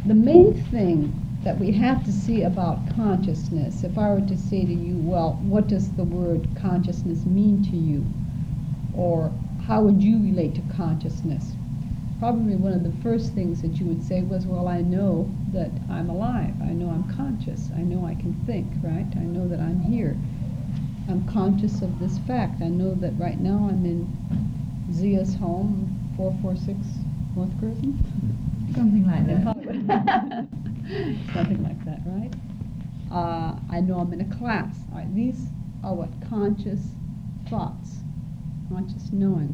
the main thing that we have to see about consciousness, if I were to say to you, well, what does the word consciousness mean to you? Or how would you relate to consciousness? Probably one of the first things that you would say was, well, I know that I'm alive. I know I'm conscious. I know I can think, right? I know that I'm here. I'm conscious of this fact. I know that right now I'm in Zia's home, 446 North Curzon. Something like that. Something like that, right? I know I'm in a class. All right, these are what? Conscious thoughts, conscious knowings.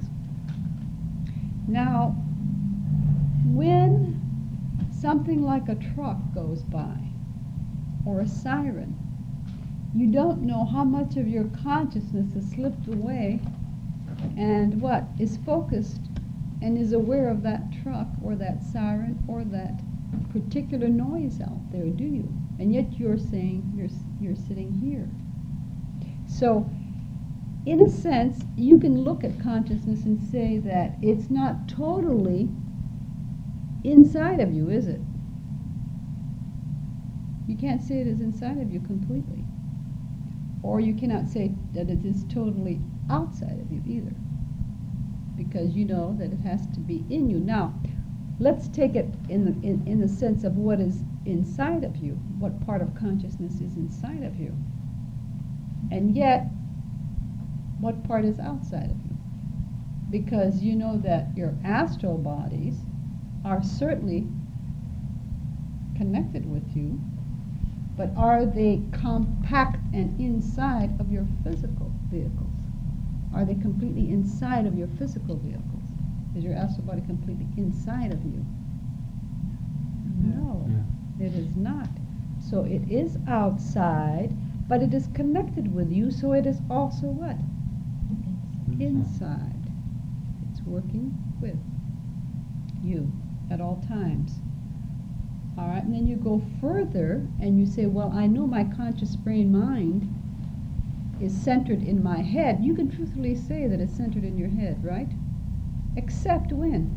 Now, when something like a truck goes by, or a siren, you don't know how much of your consciousness has slipped away and what is focused and is aware of that truck or that siren or that particular noise out there, do you? And yet you're saying you're sitting here. So, in a sense, you can look at consciousness and say that it's not totally inside of you, is it? You can't say it is inside of you completely. Or you cannot say that it is totally outside of you either, because you know that it has to be in you. Now, let's take it in the sense of what is inside of you, what part of consciousness is inside of you. And yet, what part is outside of you? Because you know that your astral bodies are certainly connected with you, but are they compact and inside of your physical vehicles? Are they completely inside of your physical vehicles? Is your astral body completely inside of you? No, it is not. So it is outside, but it is connected with you, so it is also what? Inside. It's working with you at all times. All right, and then you go further and you say, well, I know my conscious brain mind is centered in my head. You can truthfully say that it's centered in your head, right? Except when?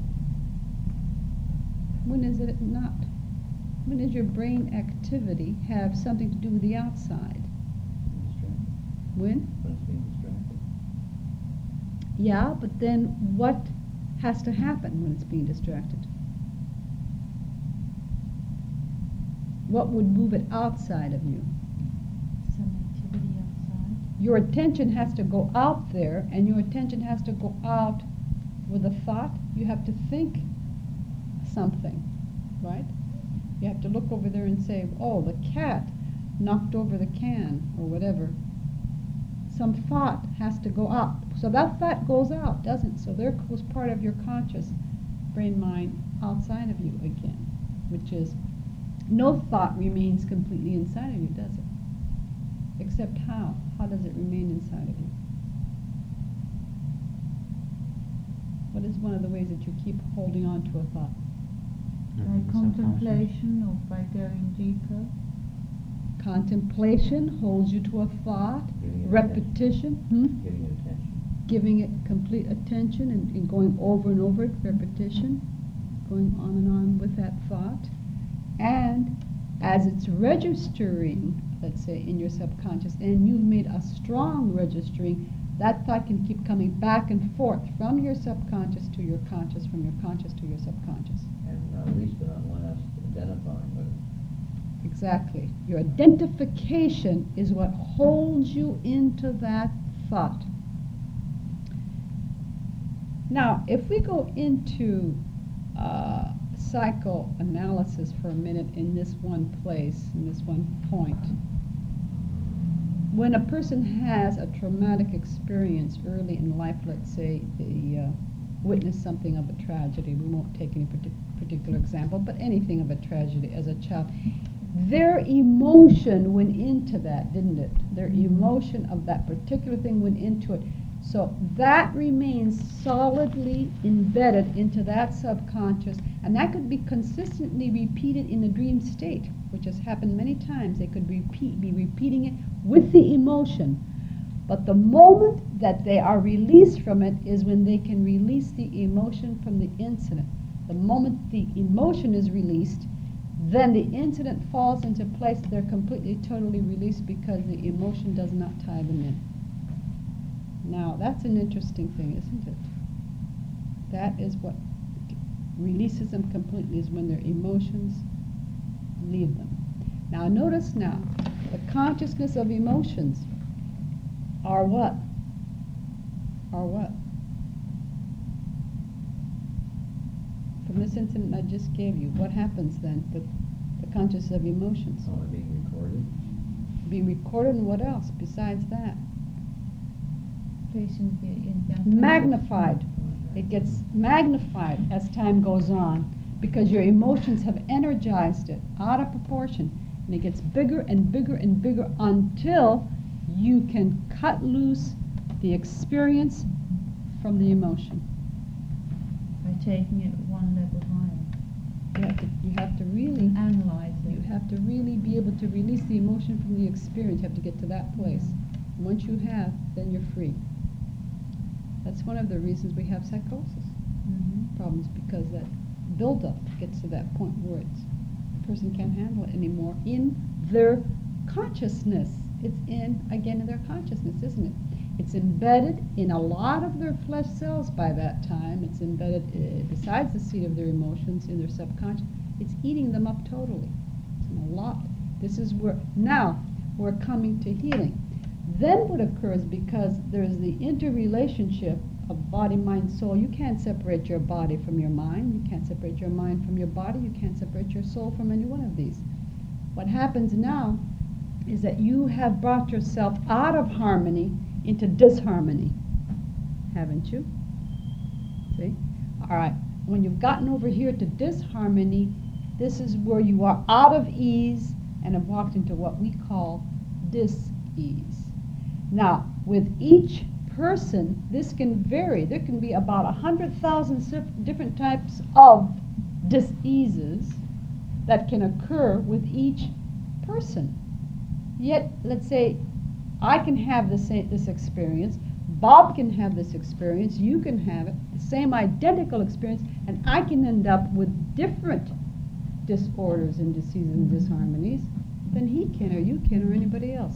When is it not? When does your brain activity have something to do with the outside? When? When it's being distracted. Yeah, but then what has to happen when it's being distracted? What would move it outside of you? Some activity outside. Your attention has to go out there, and your attention has to go out with a thought. You have to think something, right? You have to look over there and say, oh, the cat knocked over the can, or whatever. Some thought has to go out. So that thought goes out, doesn't it? So there goes part of your conscious brain mind outside of you again, which is no thought remains completely inside of you, does it? Except how? How does it remain inside of you? What is one of the ways that you keep holding on to a thought? By contemplation or by going deeper. Contemplation holds you to a thought. Giving it Repetition. Giving it attention. Giving it complete attention and going over and over it. Repetition. Going on with that thought. And as it's registering, let's say, in your subconscious, and you've made a strong registering, that thought can keep coming back and forth from your subconscious to your conscious, from your conscious to your subconscious. And not least but not last, identifying with it. Exactly. Your identification is what holds you into that thought. Now, if we go into psychoanalysis for a minute in this one place, in this one point, when a person has a traumatic experience early in life, let's say they witnessed something of a tragedy, we won't take any particular example, but anything of a tragedy as a child, their emotion went into that, didn't it? Their emotion of that particular thing went into it. So that remains solidly embedded into that subconscious, and that could be consistently repeated in a dream state, which has happened many times. They could be repeating it with the emotion. But the moment that they are released from it is when they can release the emotion from the incident. The moment the emotion is released, then the incident falls into place. They're completely, totally released because the emotion does not tie them in. Now, that's an interesting thing, isn't it? That is what releases them completely, is when their emotions leave them. Now, notice now, the consciousness of emotions are what? Are what? From this incident I just gave you, what happens then with the consciousness of emotions? Oh, they're being recorded? Being recorded, and what else besides that? Magnified. Magnified. It gets magnified as time goes on because your emotions have energized it out of proportion. And it gets bigger and bigger and bigger until you can cut loose the experience from the emotion. By taking it one level higher. You have to really And analyze it. You have to really be able to release the emotion from the experience. You have to get to that place. And once you have, then you're free. That's one of the reasons we have psychosis problems, because that buildup gets to that point where the person can't handle it anymore in their consciousness. It's in their consciousness, isn't it? It's embedded in a lot of their flesh cells by that time. It's embedded, besides the seat of their emotions, in their subconscious. It's eating them up totally. It's a lot. This is where, now, we're coming to healing. Then what occurs, because there's the interrelationship of body, mind, soul, you can't separate your body from your mind. You can't separate your mind from your body. You can't separate your soul from any one of these. What happens now is that you have brought yourself out of harmony into disharmony, haven't you? See? All right. When you've gotten over here to disharmony, this is where you are out of ease and have walked into what we call dis-ease. Now, with each person, this can vary. There can be about 100,000 different types of dis-eases that can occur with each person. Yet, let's say, I can have this experience, Bob can have this experience, you can have it, the same identical experience, and I can end up with different disorders and diseases and disharmonies than he can, or you can, or anybody else.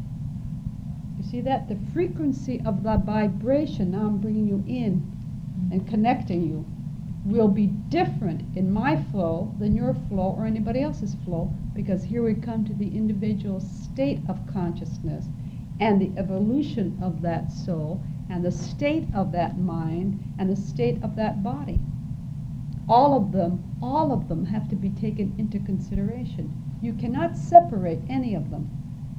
You see that? The frequency of the vibration, now I'm bringing you in and connecting you, will be different in my flow than your flow or anybody else's flow, because here we come to the individual state of consciousness and the evolution of that soul and the state of that mind and the state of that body. All of them have to be taken into consideration. You cannot separate any of them,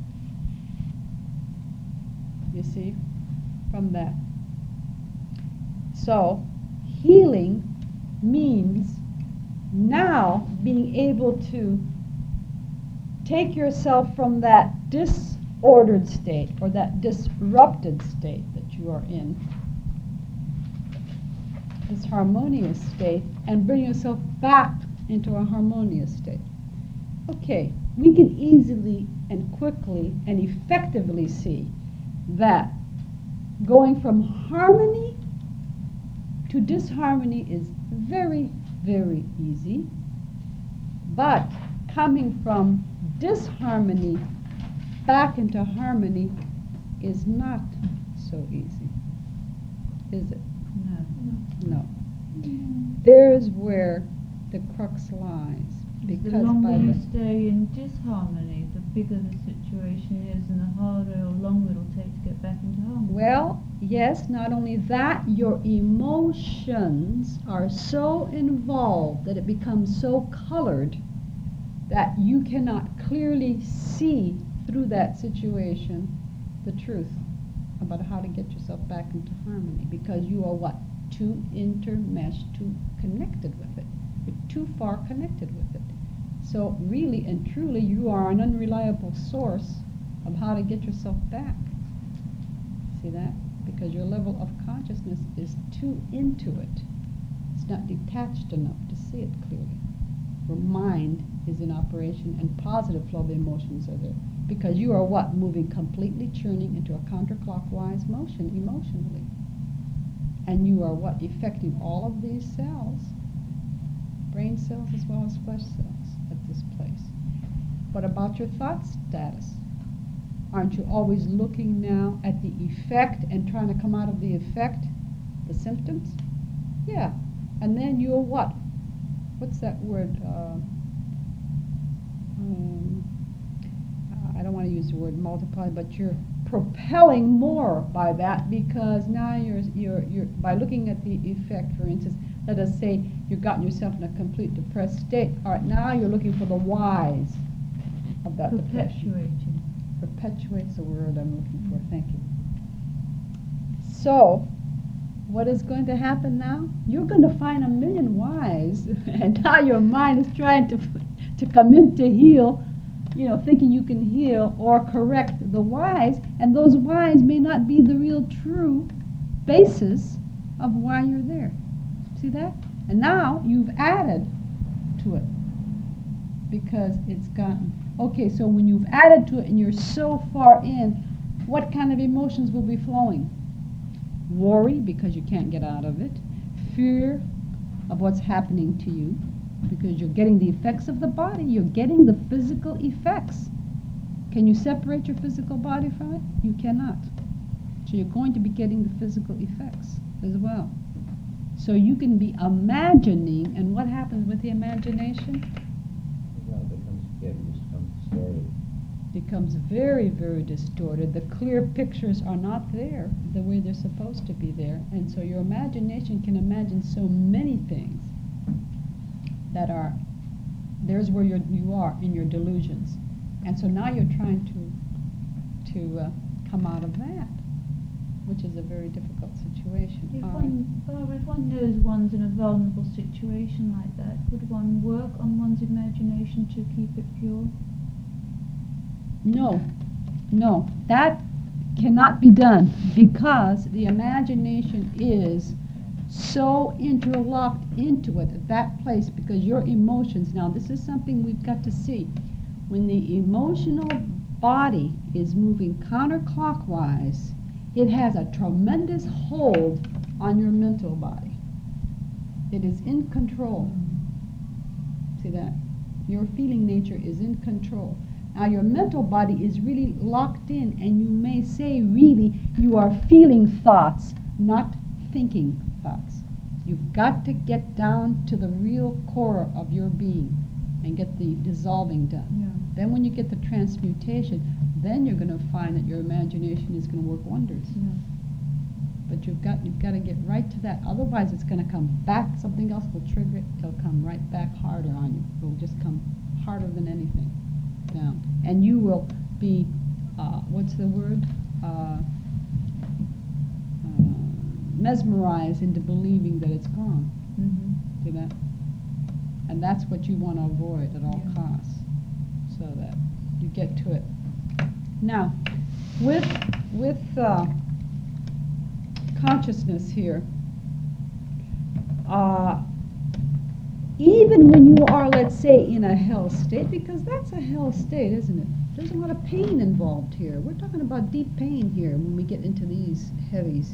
you see, from that. So, healing means now being able to take yourself from that disordered state or that disrupted state that you are in, this harmonious state, and bring yourself back into a harmonious state. Okay, we can easily and quickly and effectively see that going from harmony to disharmony is very, very easy, but coming from disharmony back into harmony is not so easy, is it? No. There's where the crux lies. Because the longer you stay in disharmony, the bigger the situation is and the harder or longer it'll take to get back into harmony. Well, yes, not only that, your emotions are so involved that it becomes so colored that you cannot clearly see through that situation the truth about how to get yourself back into harmony, because you are what? Too intermeshed, too connected with it. You're too far connected with it. So really and truly, you are an unreliable source of how to get yourself back. See that? Because your level of consciousness is too into it. It's not detached enough to see it clearly. Your mind is in operation and positive flow of emotions are there. Because you are what? Moving completely, churning into a counterclockwise motion emotionally. And you are what? Affecting all of these cells, brain cells as well as flesh cells at this What about your thought status? Aren't you always looking now at the effect and trying to come out of the effect, the symptoms? Yeah. And then you'll what? What's that word? I don't want to use the word multiply, but you're propelling more by that, because now you're by looking at the effect. For instance, let us say you've gotten yourself in a complete depressed state. All right, now you're looking for the whys of that depression. Perpetuates the word I'm looking for. Thank you. So, what is going to happen now? You're going to find a million whys, and now your mind is trying to come in to heal, thinking you can heal or correct the whys, and those whys may not be the real true basis of why you're there. See that? And now you've added to it because it's gotten. Okay, so when you've added to it and you're so far in, what kind of emotions will be flowing? Worry, because you can't get out of it. Fear of what's happening to you, because you're getting the effects of the body. You're getting the physical effects. Can you separate your physical body from it? You cannot. So you're going to be getting the physical effects as well. So you can be imagining, and what happens with the imagination? Well, it becomes distorted. Becomes very, very distorted. The clear pictures are not there the way they're supposed to be there. And so your imagination can imagine so many things that are, there's where you are in your delusions. And so now you're trying to come out of that, which is a very difficult situation. If one knows one's in a vulnerable situation like that, would one work on one's imagination to keep it pure? No, that cannot be done, because the imagination is so interlocked into it at that place, because your emotions, now this is something we've got to see. When the emotional body is moving counterclockwise, it has a tremendous hold on your mental body. It is in control. See that? Your feeling nature is in control. Now your mental body is really locked in, and you may say really you are feeling thoughts, not thinking thoughts. You've got to get down to the real core of your being and get the dissolving done. Yeah. Then when you get the transmutation, then you're going to find that your imagination is going to work wonders. Yeah. But you've got to get right to that. Otherwise it's going to come back, something else will trigger it, it'll come right back harder on you. It'll just come harder than anything down. And you will be, what's the word? Mesmerized into believing that it's gone. Mm-hmm. See that? And that's what you want to avoid at all Yeah. costs, so that you get to it. Now, with consciousness here, even when you are, let's say, in a hell state, because that's a hell state, isn't it? There's a lot of pain involved here. We're talking about deep pain here when we get into these heavies.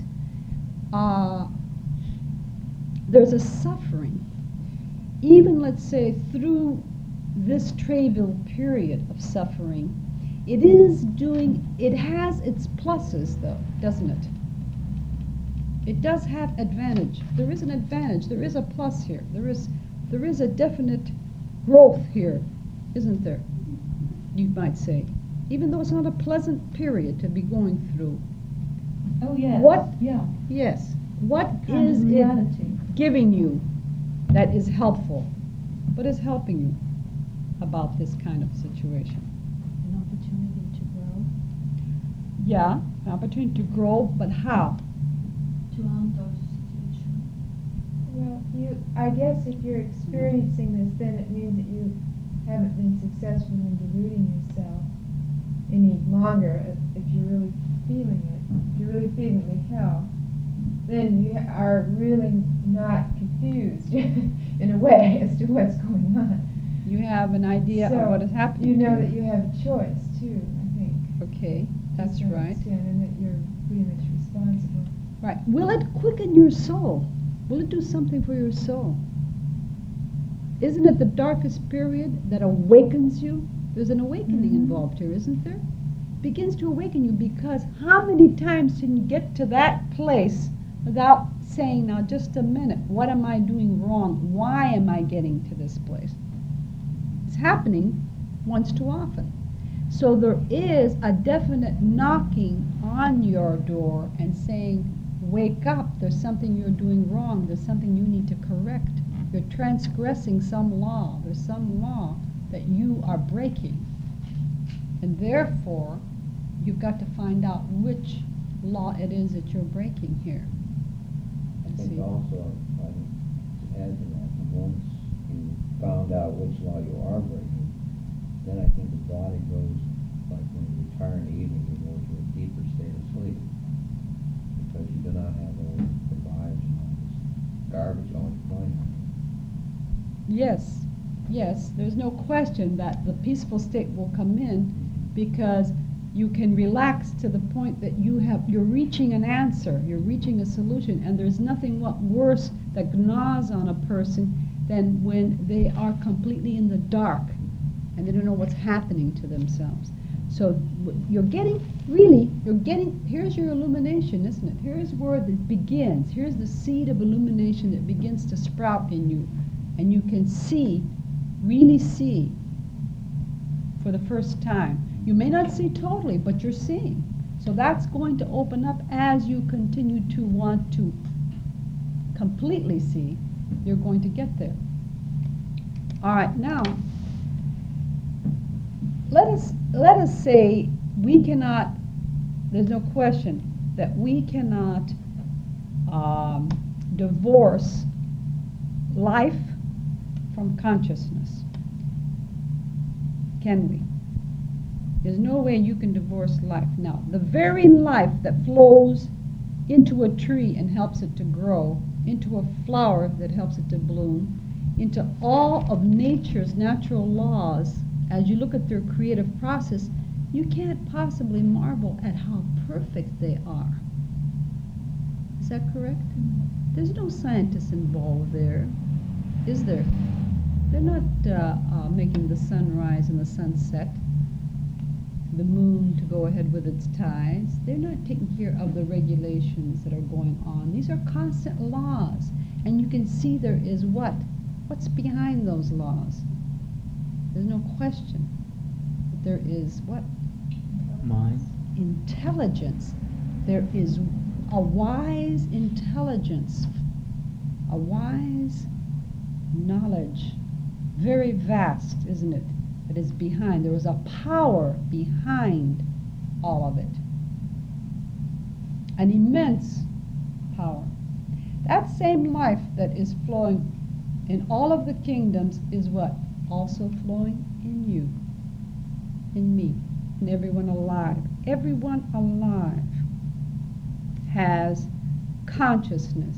There's a suffering. Even, let's say, through this trivial period of suffering, it has its pluses, though, doesn't it? It does have advantage. There is an advantage. There is a plus here. There is a definite growth here, isn't there? You might say, even though it's not a pleasant period to be going through. Oh yes. What? Yeah. Yes. What Kind is of it reality. giving you that is helpful? What is helping you about this kind of situation? An opportunity to grow. Yeah, an opportunity to grow, but how? To undo the situation. Well, I guess if you're experiencing this, then it means that you haven't been successful in deluding yourself any longer. If you're really feeling it, if you're really feeling the hell, then you are really not confused in a way as to what's going on. You have an idea So, of what is happening. You know to that you have a choice too, I think. Okay, that's to some right. extent, and that you're pretty much responsible. Right. Will it quicken your soul? Will it do something for your soul? Isn't it the darkest period that awakens you There's an awakening Mhm. involved here, isn't there? Begins to awaken you, because how many times can you get to that place without saying, now just a minute, what am I doing wrong? Why am I getting to this place? It's happening once too often. So there is a definite knocking on your door and saying, wake up, there's something you're doing wrong, there's something you need to correct. You're transgressing some law, there's some law that you are breaking. And therefore, you've got to find out which law it is that you're breaking here. I See? think also, I think to add to that, once you found out which law you are breaking, then I think the body goes, like when you retire in the evening, you go into a deeper state of sleep. Because you do not have all the vibes and all this garbage always playing on you. Yes, yes, there's no question that the peaceful state will come in, because you can relax to the point that you're reaching an answer, you're reaching a solution, and there's nothing worse that gnaws on a person than when they are completely in the dark and they don't know what's happening to themselves. So you're getting, here's your illumination, isn't it? Here's where it begins. Here's the seed of illumination that begins to sprout in you. And you can see, really see, for the first time. You may not see totally, but you're seeing. So that's going to open up as you continue to want to completely see. You're going to get there. All right, now, let us say we cannot, there's no question that we cannot divorce life from consciousness. Can we? There's no way you can divorce life. Now, the very life that flows into a tree and helps it to grow, into a flower that helps it to bloom, into all of nature's natural laws, as you look at their creative process, you can't possibly marvel at how perfect they are. Is that correct? There's no scientists involved there, is there? They're not making the sun rise and the sun set, the moon to go ahead with its tides. They're not taking care of the regulations that are going on. These are constant laws. And you can see there is what? What's behind those laws? There's no question. But there is what? Mind. Intelligence. There is a wise intelligence, a wise knowledge, very vast, isn't it? That is behind. There is a power behind all of it. An immense power. That same life that is flowing in all of the kingdoms is what? Also flowing in you, in me, in everyone alive. Everyone alive has consciousness,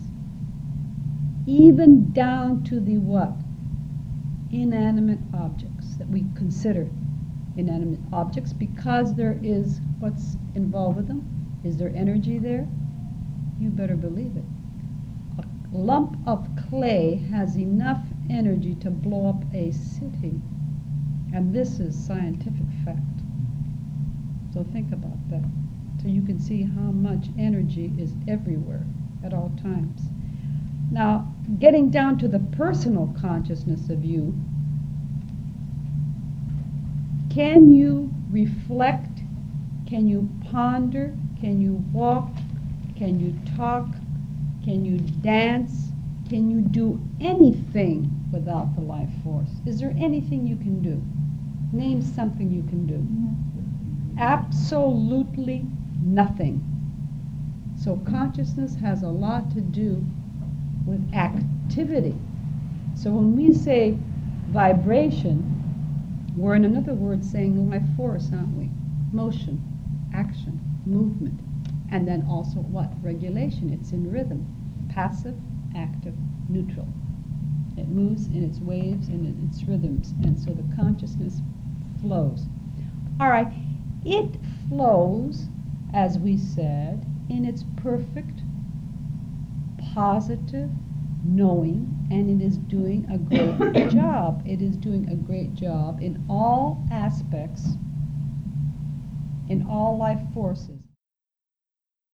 even down to the what? Inanimate objects that we consider inanimate objects, because there is what's involved with them. Is there energy there? You better believe it. A lump of clay has enough energy to blow up a city, and this is scientific fact. So think about that, so you can see how much energy is everywhere at all times. Now, getting down to the personal consciousness of you, can you reflect? Can you ponder? Can you walk? Can you talk? Can you dance? Can you do anything without the life force? Is there anything you can do? Name something you can do. Absolutely nothing. So consciousness has a lot to do with activity. So when we say vibration, we're in another word saying life force, aren't we? Motion, action, movement, and then also what? Regulation. It's in rhythm. Passive, active, neutral. It moves in its waves and in its rhythms, and so the consciousness flows. All right, it flows, as we said, in its perfect, positive, knowing, and it is doing a great job. It is doing a great job in all aspects, in all life forces.